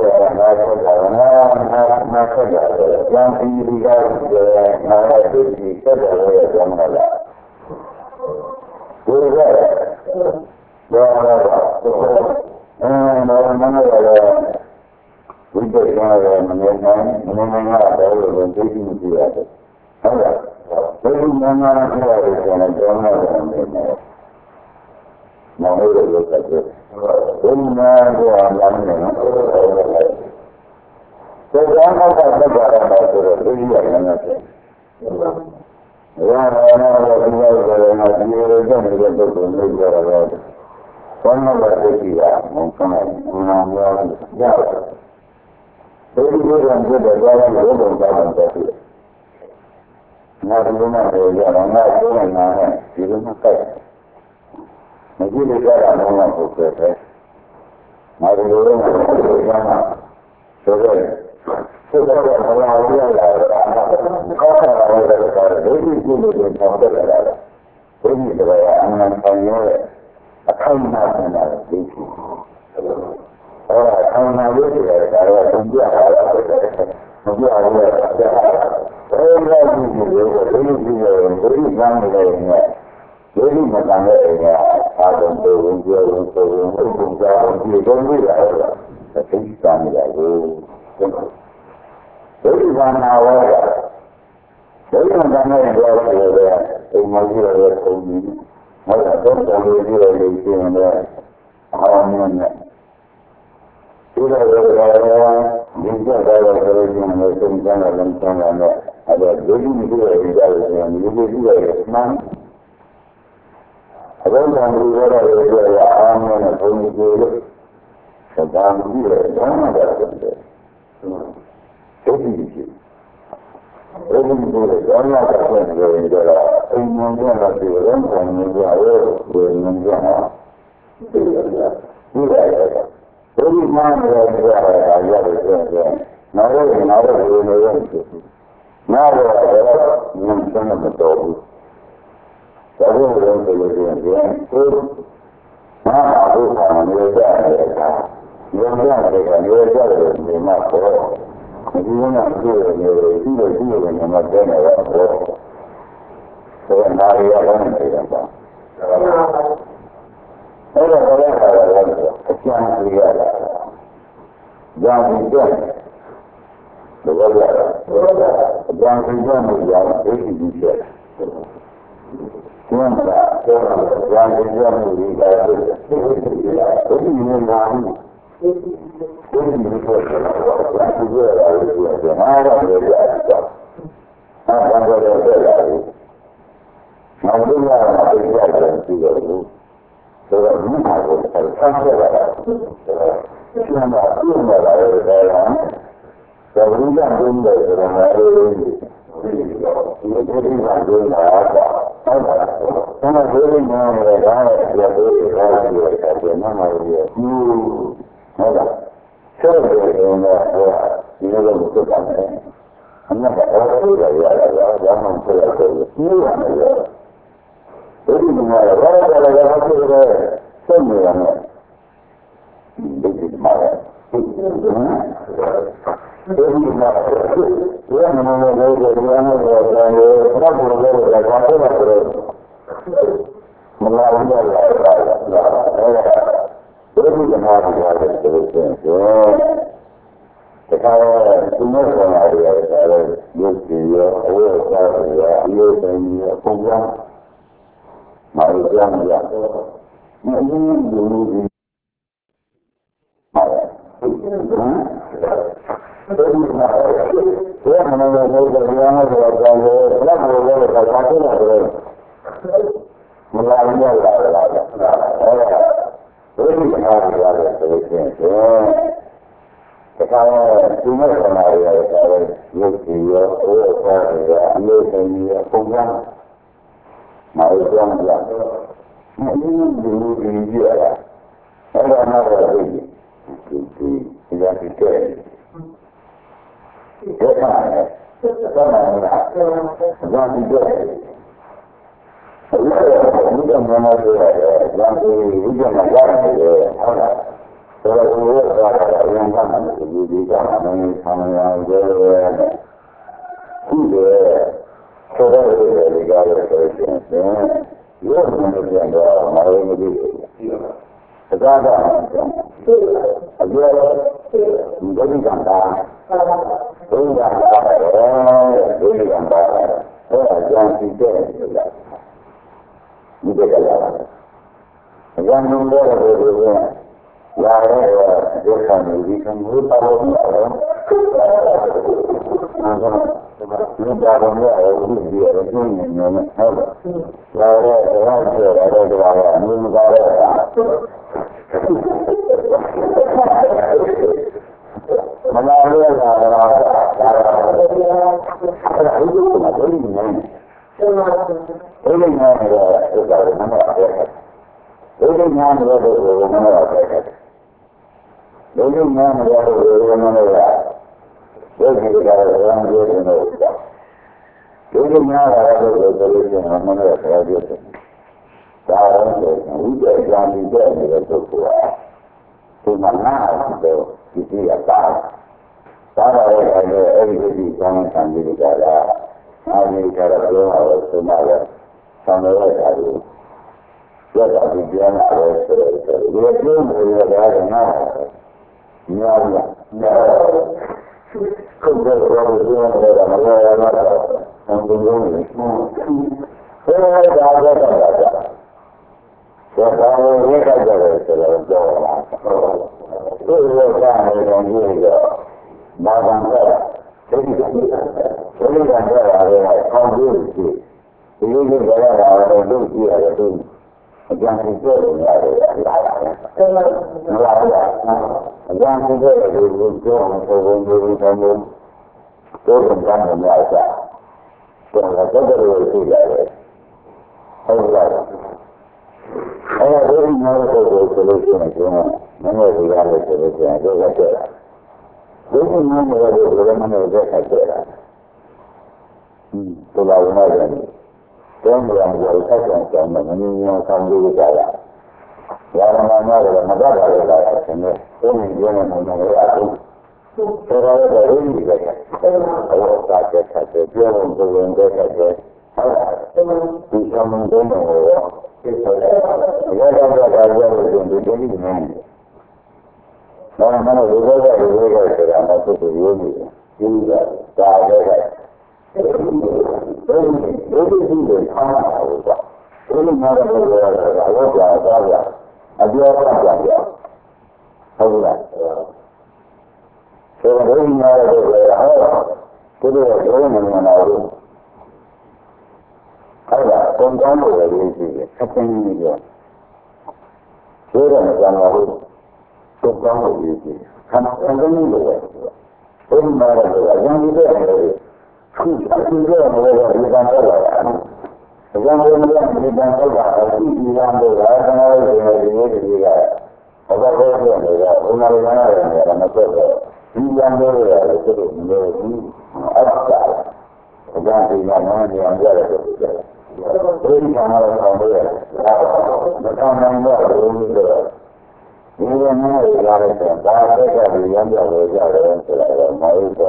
yang tinggal ada di kita yang ada. Juga. Mana ada. Untuk yang mengenai ada bentuk dia. Jadi mengenai ada jangan mau itu saja. Mengenai orang Jangan ada barang baru ini yang ada. Ya, Jadi orang juga dalam dalam tadi. Nanti mana dia orang lain mana di rumah kaya. Nanti dia orang bukan. Nanti orang mana sudah orang dia lah. Kau orang ada jadi dia tahu ada. Jadi dia anak tanya akan mana di orang yang itu kalau dia ada jadi makanya ada jadi mana awal jadi makanya Sudah ada juga ada yang melakukan dalam ada jadi juga yang juga Islam. Ada yang juga yang pun sedang juga ada. Jadi juga orang akan juga ingin lagi orang juga Jadi mana ada yang betul. Jadi orang itu aku sama mereka. Jadi mana အဲ့ဒါလည်းခါရတယ်အကျဉ်းပြရတာ။ဒါပြီးတော့ဘယ်လိုလဲ။အကျဉ်းပြရမယ်ကြာဒိဋ္ဌိကြီးဖြစ်တယ်။ကျန်တာတော့ဉာဏ်ပြရမှုကြီးတယ်။ဒိဋ္ဌိနဲ့ငါမှုဒီလိုပြောတာကဒီလိုရာလို့ပြောတယ်။ငါတော့ပြောတာ။အဲ့ဒါကတော့ပြောတာလေ။ငါတို့ကပြောတာရှိတယ်လို့ဆိုတော့ဒီမှာကိုဆက်ဆက်လာတာ။ကျန်တာပြင်လာတယ်လေ။ဒါကဘုရားဘုန်းတော်ကလည်းဒီလိုဒီလိုပါဒုနာတာဟုတ်ပါလား။ဒါကဘုရားနာမည်ဒါလည်းပြောလို့ရတယ်။နာမည်ရ။ဟုတ်လား။ဆက်တယ်ကတော့ဒီလိုလုပ်ကြတာလေ။အမှန်ကတော့ဟုတ်တယ်ရတယ်။ဒါမှမဟုတ်တော့ဘူး။ရတယ်။ဒီမှာတော့ဘာလဲလဲဆိုတော့ဆက်နေရတယ်။ဒီမှာဒီမှာဘယ်မှာလဲဒီမှာတော့ဘာလို့လဲဘာလို့လဲမလာဘူးလားအဲ့ဒါဘယ်လိုမှမရဘူးဆိုတော့တခါတော့ဒီမဲ့ကောင်ရတယ်ဒါလည်းရုပ်ကြည့်ရအဝတ်စားရအယုတ်ဆိုင်ရပုံစံမဟုတ်ကြမ်းရမင်းဒီလိုဒီမှာဒီမှာဘယ်မှာလဲဘယ်လိုလဲဆိုတော့ဘယ်လိုလဲဘာလို့လဲဆိုတော့မလာဘူးလားအဲ့ဒါဘယ်လိုမှမရဘူးဆိုတော့တခါဒီမဲ့ကောင်ရတယ်ဒါလည်းရုပ်ကြည့်ရအဝတ်စားရအယုတ်ဆိုင်ရပုံစံမဟုတ်ကြမ်းရမင်းဒီလိုဒီကြည့်ရအဲ့ဒါမှတော့ဒီရာဒီတဲ့ဒါကလည်းသာမန်လားရာဒီတဲ့အဲ့ဒါကဘုရားနာမတော်ရတယ်ရာဒီဝိဇ္ဇာမှာရတယ်ဟုတ်လားဆိုတော့ဘုရားကအရင်ကမှဒီကမှမင်းဆံရရတယ်ဒီလေဆိုတော့ဒီကားလို့ဆိုရင်ရုပ်မှန်ပြန်တော့မရဘူးဒီကားကအကျိုးဒုက္ခကံတာဒုက္ခကံတာဒုက္ခကံတာအဲ့ဒါကြောင့်ဒီတဲ့ဒီတဲ့ကလာတယ်အကျဉ်းလုံးတော့ဘယ်လိုလဲရာရဲဒုက္ခမျိုးဒီကံကိုပါလို့ရတယ်ဒီပါတော့လည်းဒီရတဲ့ဉာဏ်နဲ့ဟုတ်လားရာရဲတော့ပြောရတယ်ဒါကအမှုမကားတဲ့မလာလို့လာတာဒါအဲ့ဒီမှာဘယ်လိုလဲဘယ်လိုလဲဆိုတာကမမပါတယ်ဘယ်လိုညာလို့ဘယ်လိုမမပါတယ်ဘယ်လိုညာလို့ဘယ်လိုမမလဲဘယ်လိုကြရအောင်ပြောနေလို့ဘယ်လိုညာလို့ဘယ်လိုပြောနေမမလဲဆိုတာပြောတယ်ဒါတော့ဝိသေကြံနေတဲ့နေတဲ့ပုဂ္ဂိုလ်ကဒီမှာနာတော့ဒီကြည့်ရတာသာရရဲ့အဲ့ဒီဒီကောင်းတဲ့ံကြီးကြတာအားကြီးကြတော့ဘယ်လိုလဲဆိုမှလည်းဆံရတဲ့ဓာတ်ကိုရတာဒီပြန်လာတယ်ဆိုတော့ဒီလိုပြောနေရတာကနာညာညာခုတ်တော့ပြောနေတာမလို့ရတော့ဆံကုန်လုံးနေဘယ်လိုဒါတော့တာဒါသာဝေကကြတယ်ဆိုတော့ပြောတာဒီလိုကနေတော့ကြည့်တော့ဘာကံကဒီလိုကံရတယ်ကောင်းလို့ရှိဒီလိုမျိုးကြရတာတော့လုပ်ကြည့်ရတယ်သူအကျဉ်းကြီးပြောနေရတယ်လာတာပဲလာတာအကျဉ်းကြီးပြောတယ်ဒီပြောအောင်ပုံပုံမျိုးတောင်းလို့တော့ကံတယ်များစားတော့တော့တော့ရှိရတယ်ဟုတ်လားအဲ့ဒါဒီမှာတော့ဆိုလို့ရှိရင်မင်းတို့ကလည်းဆိုလို့ရှိရင်တော့ကြတယ်ဒီလိုမျိုးတွေတော့ဘယ်မှာလဲဆက်ဆက်တာဒီလိုဝင်လာတယ်တောင်းပြန်ကြဆက်ဆက်ကြတယ်မင်းမျိုးဆောင်လို့ကြရရာမနာကတော့မတတ်ပါဘူးလားဆင်းနေတုံးပြောနေမှာလည်းအခုဆိုတော့လည်းရင်းနေတယ်အဲ့ဒါကဆက်ဆက်ပြောလို့ပြောရင်ဆက်ဆက်ဟုတ်လားဒီဆောင်မင်းတို့ Dia dah belajar untuk jadi mana. Mana juga sudah masuk ke ini. Juga dah ada. Jadi juga sama. Ini mana juga ada. Ada apa? Ada. Kalau ini ada kedua mana ada. Ada kontan lagi sekian ini. Sudah macam kontan lagi. Kan ini juga. Ini mana juga yang itu ada. Juga ada di kantor. Yang di kantor ada di kantor ada juga. Apa ada umar mana ada macam di kantor ada itu ada. Jangan mana yang ada. Ini kamera kamera. Macam mana ini? Ini mana yang ada? Dah ada yang ada. Mau itu.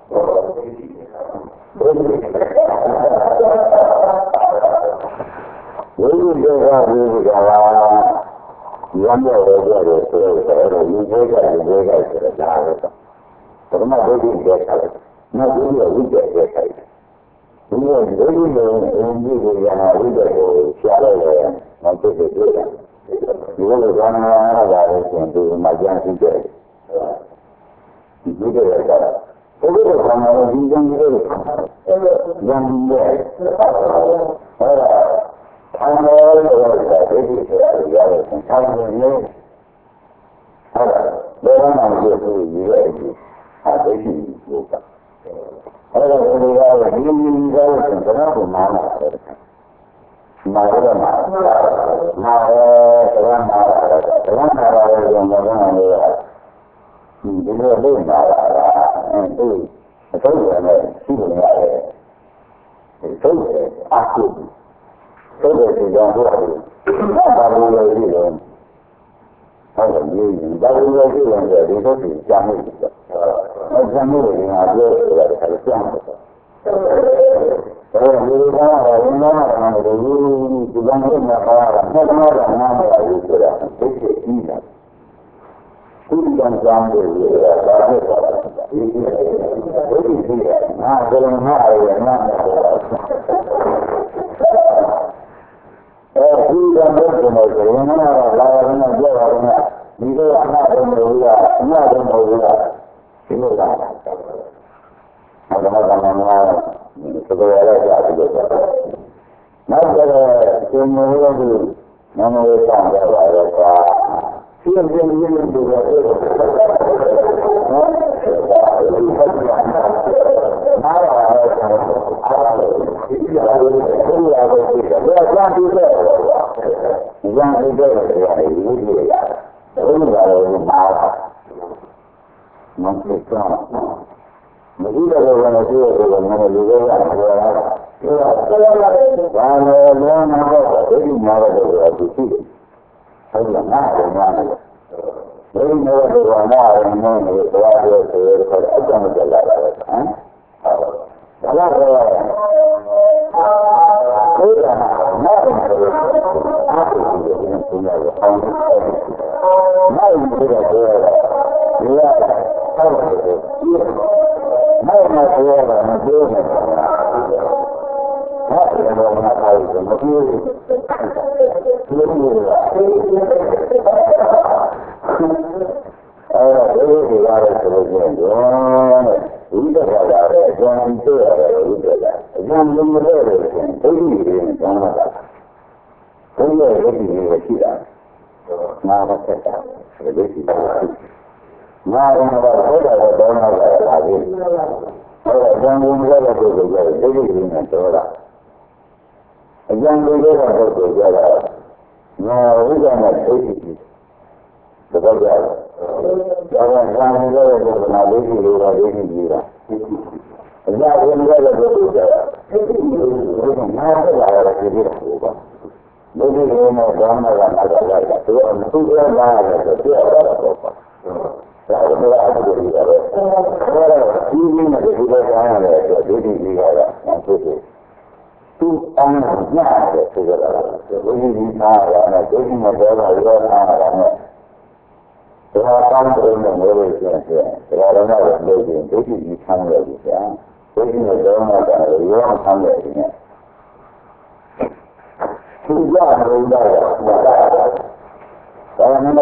Ini juga yang ada. Karena begitu dia. Nah dia dia. Ini yang ada siapa nanti itu. Juga jangan ada yang macam itu. Juga ada. Itu sama yang itu. Yang dia. Kalau ada jadi ya kalau ini ada orang yang juga ada juga. Ada orang yang kenapa mana? Mana yang ada. Ini lebih mana? Itu ada itu aku. Itu yang baru. Baru lagi loh. Ada ini baru lagi yang jadi itu jangan itu. Jangan ini ada yang kalau dulu orang dulu juga orang itu sudah tidak. Bukan jangan tu anche così di mare, così non deve arrivare però tanto non vuole essere, però non è così, così di sangue di sé, così non devono dare, io non sangue di me. Tu già non dai, non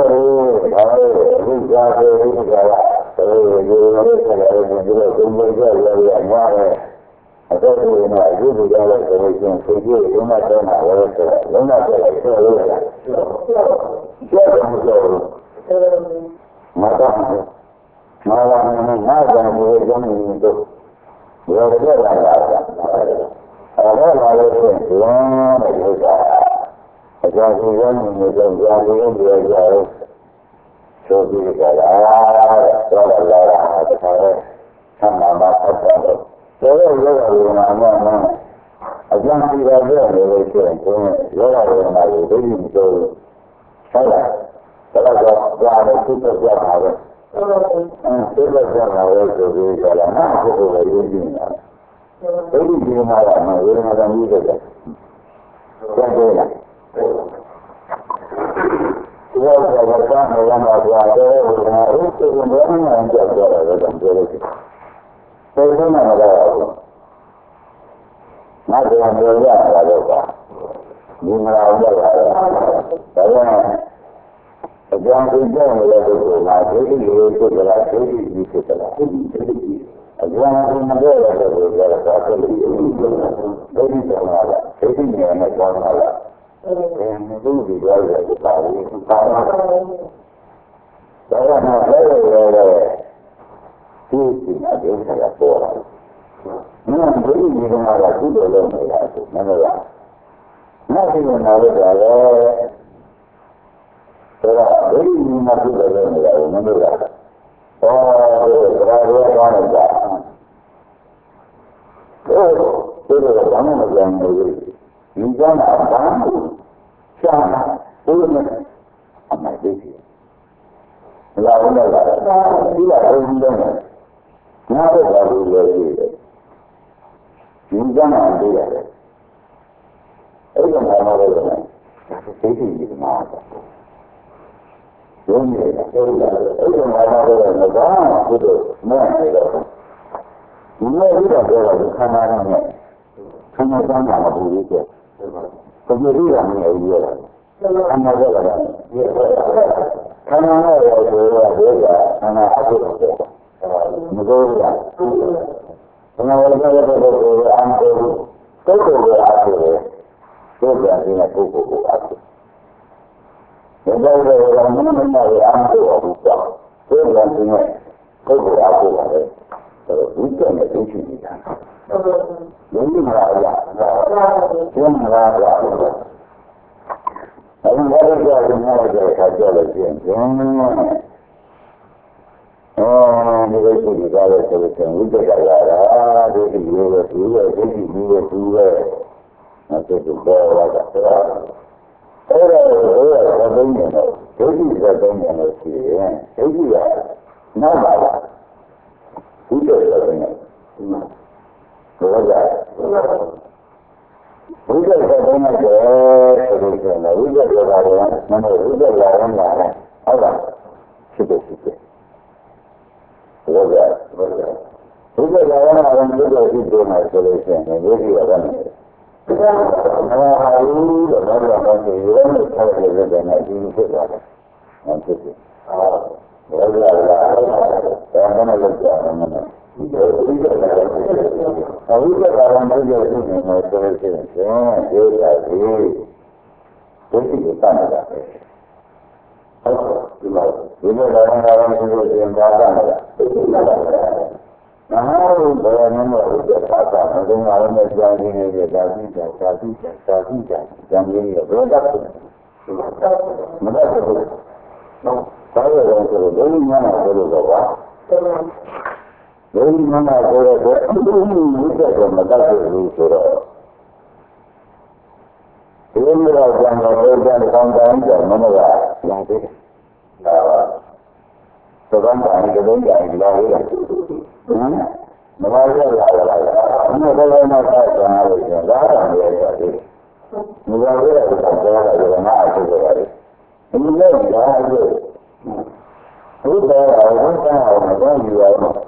လည်းမဆက်ဆံရလို့ရှင်ဒါတော့မရပါဘူး။ဒီလိုရတဲ့အခါကျတော့ဒီမှာအဖြစ်ရတယ်။ဒီလိုဒါလို့ဘုရားအောင်ဘုရားအောင်မတော်ဘူးရော။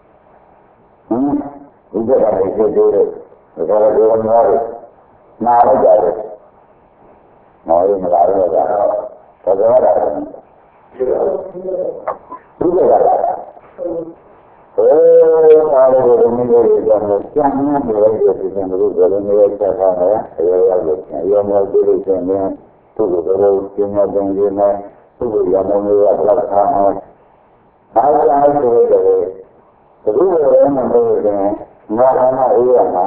ဒီကနေ့ဖြစ်သေးတယ်။ဒါကလည်းဘာလို့နားလိုက်ကြတယ်။မောရမလာတော့တာ။ဒါကြောင့်ဒါဒီကနေ့အားလုံးကိုမြင်လို့ရတယ်။ကျန်တဲ့တွေလည်းဒီလိုမျိုးဘယ်လိုမျိုးဆက်ထားလဲ။ရောလို့ရောမျိုးဒီလိုကျန်တဲ့သူ့ကိုဘယ်လိုကျင်းတဲ့နေနဲ့သူ့ကိုရမလို့ရတာထားအောင်။အားလုံးဆိုတော့ဒီလိုလည်းမလို့ရင်ငါကမှအေးရမှာ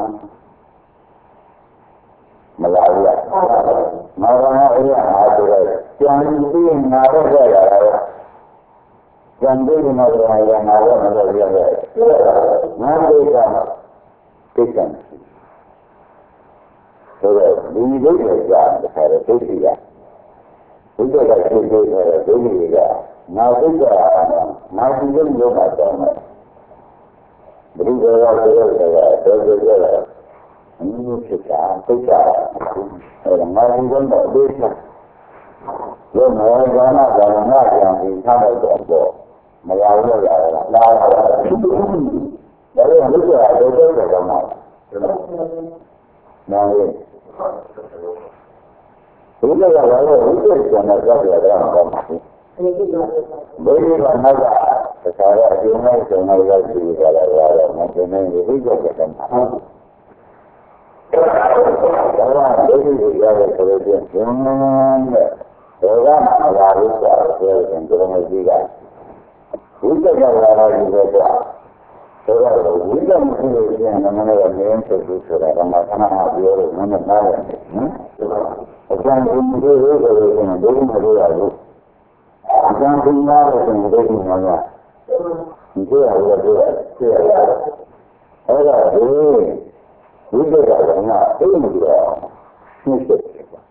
မလာဘူးလား။ငါကမှအေးရမှာဆိုတော့ကျန်ပြီးငါတော့ရတာတော့ကျန်တဲ့နေရာတွေမှာတော့မလုပ်ရဘူး။ငါတို့ကသိတယ်။ဆိုတော့ဒီလိုကြကြားတယ်သိစီရ။ဒီလိုကသိတယ်ဒုတိယကငါသိတာငါဒီလိုမျိုးမှာတော့ဘယ်လိုလဲဆိုတော့အင်းဖြစ်တာသိတာအဲငါဒီလိုတော့သိတာ။ဒီမောကနာကငါကြောင့်ဒီထားတော့မရဘူးလားလာတာဒါလည်းလူကတော်တော်ကောင်းတာနားရဘုရားကလည်းဥစ္စာကျန်တဲ့ကြောက်ရတာကောင်းပါဘူးဘယ်လိုမှမကတခါတော့အကျဉ်းနဲ့ကျန်တဲ့ရောက်ပြီးကြတာတော့မကျန်တဲ့ဒီကြောက်တဲ့မှာဒါကဒုတိယရတဲ့ဆိုတဲ့ဘုရားနဲ့ဒါကမလာဘူးဆိုတော့ဒီလိုမျိုးကြီးကဝိတ္တကလာတာဒီလိုကဆိုတော့ဝိတ္တမရှိလို့ပြန်နမနဲ့မင်းဆိုပြီးဆိုတာကမှခဏမှပြောလို့မနဲ့နားတယ်နော်အကျဉ်းကြီးတွေဆိုလို့ဒုက္ခမလို့ရဘူးအကျဉ်းကြီးများလို့ဆိုရင်ဒုက္ခမရဘူးဒီလိုရလို့ပြောတယ်အဲ့ဒါဒီဝိတ္တကလည်းငါအဲ့လိုပြောရှင်းတယ်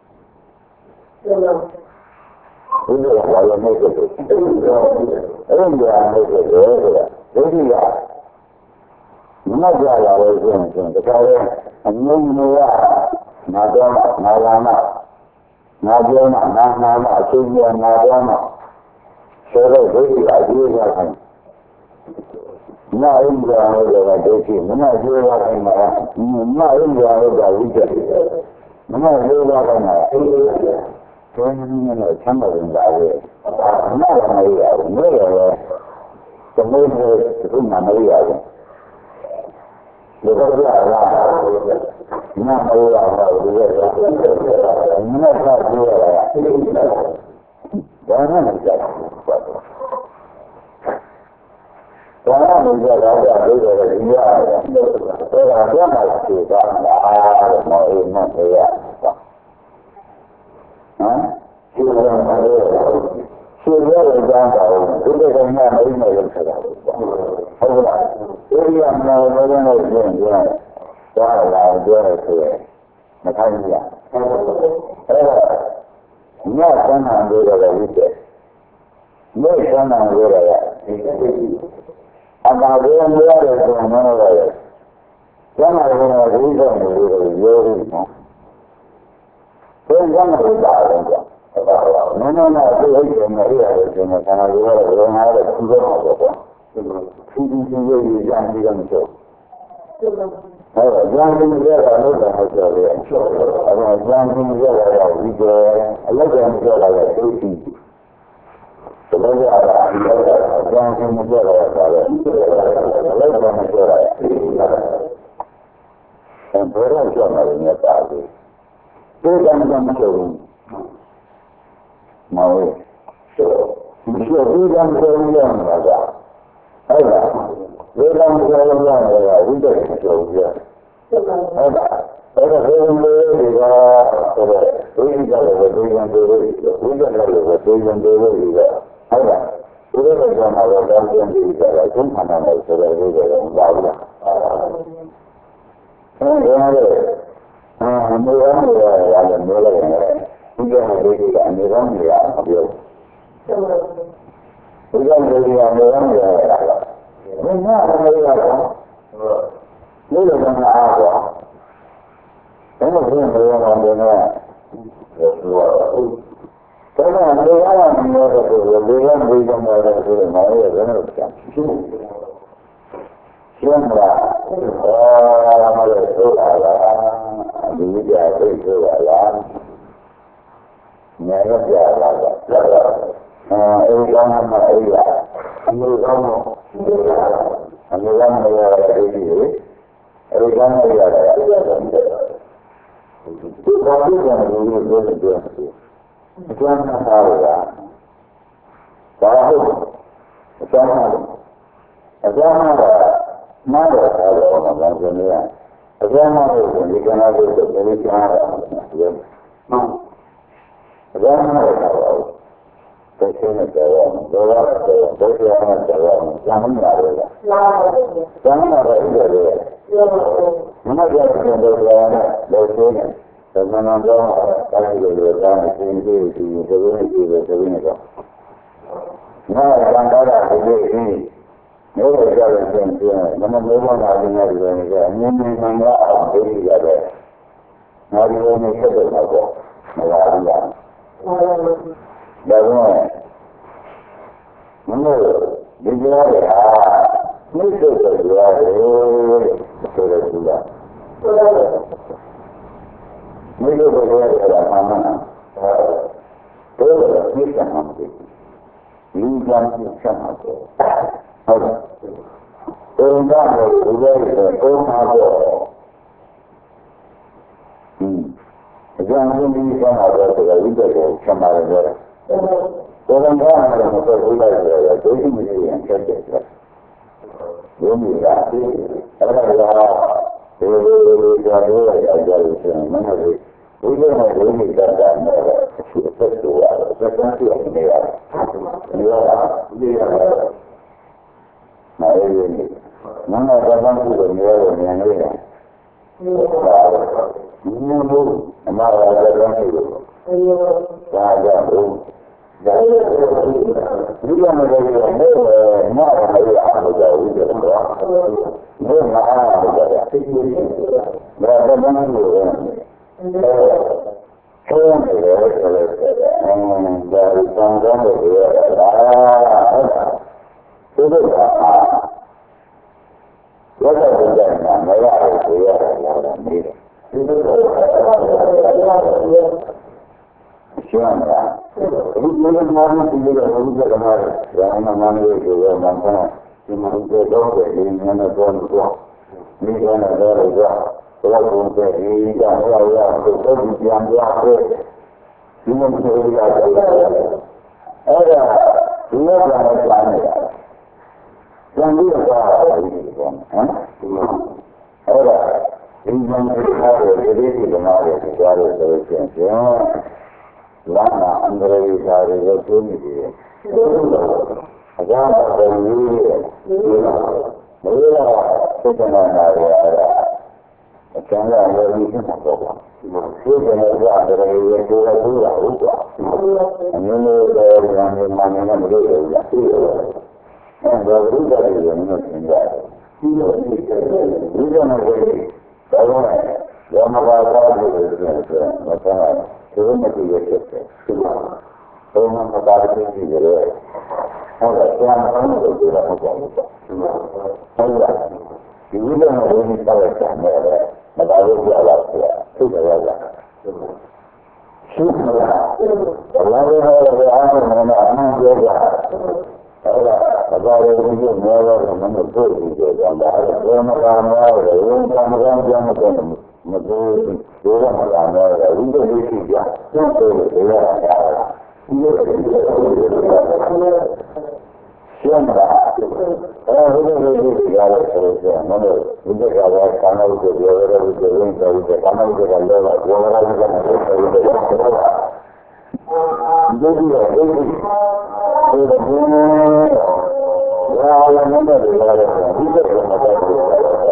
ဘုရားဘာလို့ไม่ဖြစ်လို့အဲ့ဒီကไม่ဖြစ်လို့ဆိုတာဒုတိယမကြရလို့ဆိုရင်တခါလေအငြင်းမရနာတော့နာလာနာနာပြောနာအချင်းချင်းနာတော့ဆိုတော့ဒုတိယဒီကခိုင်းနာအင်းကြောင့်လည်းဒုတိယမနာပြောရခိုင်းမှာနာအင်းကြောင့်လည်းဝိတ္တမနာပြောရခိုင်းမှာဘယ်နည်းနဲ့ချမ်းသာနေတာလဲအမှန်ကမရဘူးမရဘူးသမုဒ္ဒရာကမှမရဘူးဒီလိုကလားနာမရဘူးဒီကမကပြောရတာဘာမှမကြောက်ဘူးဘာမှမကြောက်တော့ဒီလိုဒီရတယ်ဒါကဘာမှမရှိတာလားမောအေးနဲ့ပြရဒီလိုပါလေဆွေရတဲ့ကြောင်းတော့ဒီလိုကမှမရင်းနဲ့လုပ်တာဟုတ်လားဒီရမှာလည်းလည်းပြင်ပြသွားလာပြောရဆိုရင်မထိုင်ဘူးအဲ့တော့ညဆန်းအောင်လို့လည်းဝိတ္တနေ့ဆန်းအောင်လို့လည်းအမှားပြောရတဲ့ဆိုရင်လည်းကျမ်းမာရေးနဲ့ဒီလိုမျိုးကိုပြောပြီးနော်ဘယ်ကမှမပါဘူးကွာနည်းနည်းနဲ့သိရတယ်မရရတယ်ဆိုရင်ခန္ဓာကိုယ်ကဘယ်မှာလဲသူ့ဘက်မှာပေါ့ကွာသူဒီရေးရေးကြံပြီးတော့မဆိုဟုတ်ကဲ့ကြံပြီးရတာလို့တော့ဟုတ်တယ်လေအဲ့တော့ကြံပြီးရတာတော့ဒီကအလောက်ကြံပြီးရတာကသိသိတကယ်ရတာဒီလိုကြံပြီးရတာကလည်းအလောက်ကြံပြီးရတာအဲ့ဘယ်တော့ကြောက်နေလဲတာလေဒီကံကမဆိုဘူးမောင်မရှိဘူးကံဆိုရမှာကအဲ့ဒါဒီကံဆိုရမှာကဝိတ္တဆိုရအဲ့ဒါဘယ်လိုလဲဒီကဆိုတော့ဝိတ္တလည်းဒီကံဆိုလို့ဝိတ္တလည်းဒီကံဆိုလို့ဒီကအဲ့ဒါဒီလိုကြောင့်တော့တန်းပြင်းပြီးကြတာအချင်းခန္ဓာနဲ့ဆိုတော့ဒီလိုမပါဘူးလားအဲ့ဒါမေရောမေရောရတယ်မေးလိုက်ရင်ဒီကနေ့ဒီကနေရောမေရမပြောဒီကနေ့ဒီကနေရောမေရတာဘယ်မှာမေးရတော့လို့လည်းအားပါဘယ်လိုဖြစ်နေရမှာလဲဆိုတော့ဒါကလည်းအားမလို့ဆိုတော့ဒီကဘယ်လိုမှလည်းဆိုတော့မရဘူးလို့ပြောရှင်းလားမလို့ဆိုတာလားဒီကြသိဆိုတာလားဉာဏ်ရပြလာတာအဲဒီကောင်းမှအဲဒီကအမှုကောင်းတော့အမှုကောင်းမရတဲ့ဒီအဲဒီကောင်းမရတဲ့ဒီဘာလို့လဲဒီလိုပြောနေတယ်အကျဉ်းမှထားရတာဘာလို့အကျဉ်းမှနားတော့ထားတော့မှဘာလို့လဲအကျဉ်းမှလို့ဒီကနေ့ကိုဒီလိုကြားတာဟုတ်အကျဉ်းမှတော့တကယ်နဲ့ကြောက်အောင်ဒေါသနဲ့ကြောက်အောင်ကျမ်းမရတယ်လားကျမ်းမရတယ်လေမနက်ကျရင်တော့လည်းလို့ဆိုနေသမဏတော်တိုင်းလိုတာအင်းကြီးဒီလိုမျိုးကြီးတယ်ဆိုနေတော့နားကံတာဒီလိုကြီးမျိုးရကြတဲ့ပြင်မနက်မိုးမလာနေတယ်ဆိုရင်အမြင်မှန်ကအောင်သိရတယ်နားဒီလိုမျိုးဖြစ်တယ်တော့မလာဘူးလားဒါကမလို့ဒီကြားရတာမိတ်ဆွေတို့ကြားတယ်ဆိုတော့ဒီလားမိလို့ပြောရတာမှန်မှန်တော့ဒီကံမှာဒီလူကြမ်းချက်မှာတော့ဟုတ်တယ်ဘုရားကဘုရားကိုမှာတော့အကျဉ်းဆုံးဒီကံမှာတော့ဒီလိုကိုချက်မှာရတယ်ဘုရားကလည်းမတော်ဘူးလားဆိုတော့ဒုတိယမင်းချက်တယ်ဆိုဘုရားကအဲ့ဒါကဒီလိုကြာလို့ရကြလို့ဆိုရင်မနက်ဘုရားနဲ့ဘုရားကတာနဲ့အဖြစ်အသက်တို့ရတယ်စကားပြောနေရတယ်ဒီလိုလားဒီလိုမအေးဘူးမနက်ကတော့ဘုရားနေရတယ်ဉာဏ်လေးတယ်ဒီလိုအမှားရတဲ့တော့ဒီလိုဒါကြောင့်ဒီလိုမျိုးလည်းမရဘူးအားလို့ပြောဦးတယ်တော့ဘယ်မှာအားလို့ပြောတယ်သိနေတယ်ဒါကမှမလို့ဆိုရင်လည်းဒါကတန်ကြတယ်ရတာဟုတ်တယ်ရတဲ့ဘုရားကမရဘူးဆိုရတယ်လားမေးတယ်ဒီလိုရှင်းလားဒီလိုမျိုးမှမသိရဘူးကလည်းဒါမှမဟုတ်ဘူးဆိုတော့မှန်းဒီမှာတော့ဒီနည်းနဲ့တော့ဒီကနေ့တော့တော့ဘုရားကဒီကဟောရအောင်တော့ဒီပြန်ပြတယ်ဒီလိုမျိုးရတယ်အဲ့ဒါဒီလိုပြန်ပြန်နေတာပြန်ပြီးတော့ဒီလိုပေါ့ဟမ်အဲ့ဒါဒီမှာထားတယ်ဒီလိုဒီမှာရတယ်ကြားလို့ဆိုရင်လာနာအန္တရာယ်တွေကိုသိနေတယ်အကြောင်းတော်ကြီးရဲ့မလို့သိတဲ့နာရီအဲ့ဒါအကျဉ်းရရည်ဖြစ်မှာပေါ့ကွာသိတဲ့နာရီအန္တရာယ်တွေကိုသိရဟုတ်ကွာအမျိုးမျိုးတဲ့ဉာဏ်နဲ့မှန်နေမလို့ရဘူးလားသိရတယ်အဲ့ဒါဘုရားရဲ့ဉာဏ်နဲ့သင်ရတယ်ဒီလိုသိတယ်ဒီလိုနဲ့တော့ရောမဘာသာလို့ပြောတယ်မဆန်းသူမကြည့်ရတဲ့ဒီမှာဘုံမှာပါတဲ့ကြည့်ရတယ်ဟုတ်တယ်ဆရာမလို့ပြောတာဟုတ်တယ်ဟုတ်တယ်ဒီလိုနဲ့ဘုံနဲ့တောက်တယ်နဲ့မသာလို့ပြောလာတယ်သူ့ကြရတာရှိမလားဘာလို့လဲအားမနဲ့အမှန်ပြောတာအဲ့ဒါဘာလို့ဒီလိုမျိုးလဲမလို့ပြောပြီးတော့ဒါအဲ့ဒါဘယ်မှာလာမလဲဘယ်မှာမကောင်းကြမ်းမကောင်းမကိုဒီလိုမှလာမယ်ဝိသုဒ္ဓိရှိကြသူ့ကိုယ်ကိုရတာဒီလိုရှင်းတာဘုရားကိုကြရတယ်ဆိုတော့မလို့ဒီကကလည်းကာမဝိတ္တပြောရတဲ့ဝိတ္တဝင်ဆိုပြီးကာမဝိတ္တကလည်းပြောရတာဆိုတော့ဒီလိုဒီလိုဒီလိုရာလမ်းနဲ့ဒီလိုဒီကကမတော်ဘူး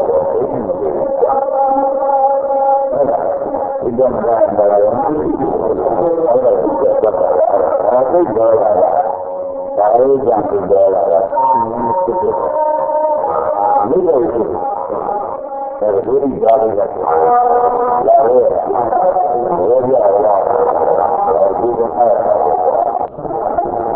ဒီကမှာဘာလို့အဲ့ဒါကိုဆက်တာအဲ့ဒါကိုပြောရတာဒါလေးကြောင့်ပြောရတာမိလို့အဲဒီဒါတွေကလာရဲတာဘယ်လိုလဲဒီက